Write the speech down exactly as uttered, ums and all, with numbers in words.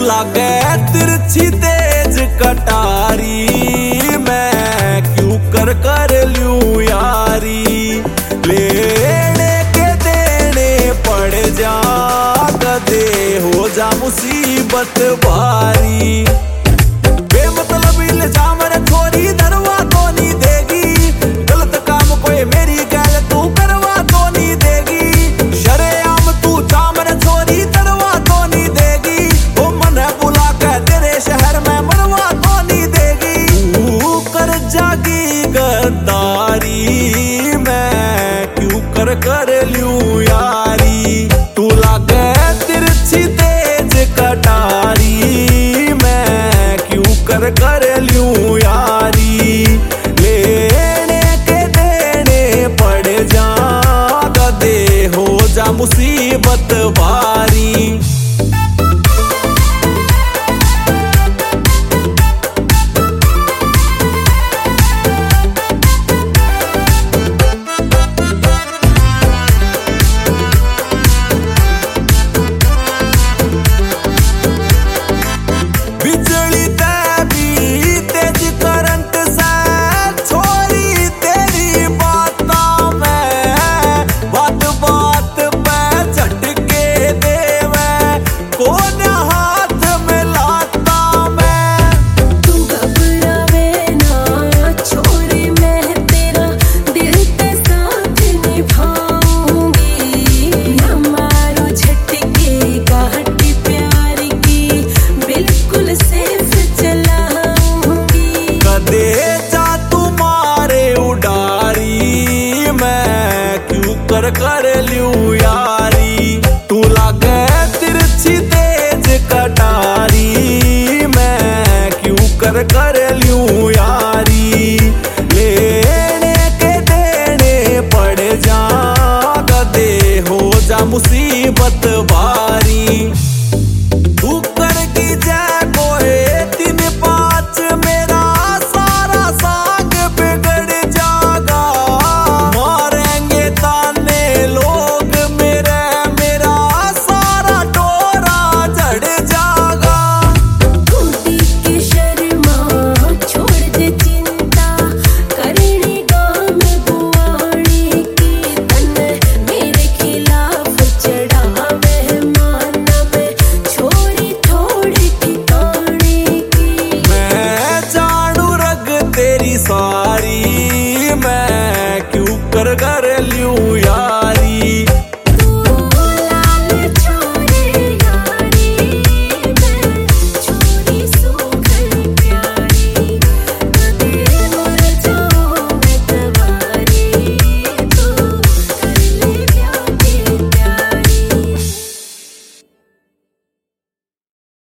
लागे तिरछी तेज कटारी, मैं क्यों कर कर लूं यारी। लेने के देने पड़ जा कदे हो जा मुसीबत भारी। बेमतलब इल्जाम रे छोरी दरवा तो नहीं देगी, गलत काम कोई मेरी गैल तू करवा तो नहीं देगी। शरेआम तू जाम रे छोरी दरवा तो नहीं देगी, ओ मन बुला के तेरे शहर में मरवा तो नहीं देगी। तू कर जागी गद्दारी, मैं क्यों कर कर लूं यारी। तू लागे तिरछी तेज कटारी, मैं क्यों कर कर लूं यारी। लेने के देने पड़ जा कदे हो जा मुसीबत भारी। कर कर लूं यारी। तू लागे तिरछी तेज कटारी, मैं क्यों कर कर लूं यारी। लेने के देने पड़ जा कदे हो जा मुसीबत भारी। तू कर की जय कोहे तीन पाँच मेरा सारा सांग बिगड़ जागा। मारेंगे ताने लोग मेरे, मेरा सारा टोरा झड़ जागा। खुदी की शर्मा छोड़ दे चिंता, करनी गाम बुआड़ी की तन मेरे खिलाफ चढ़ा मेहमाना में छोरी थोड़ी ठिकाने की। मैं जानू रग तेरी सारी, मैं क्यों कर कर लूं यार।